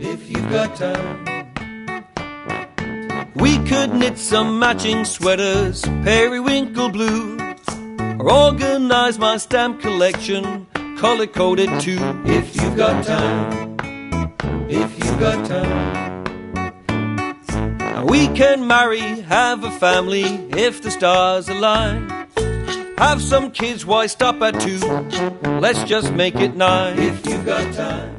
if you've got time. We could knit some matching sweaters, periwinkle blue, or organise my stamp collection, colour-coded too. If you've got time, if you've got time. And we can marry, have a family, if the stars align. Have some kids, why stop at 2? Let's just make it 9. If you've got time.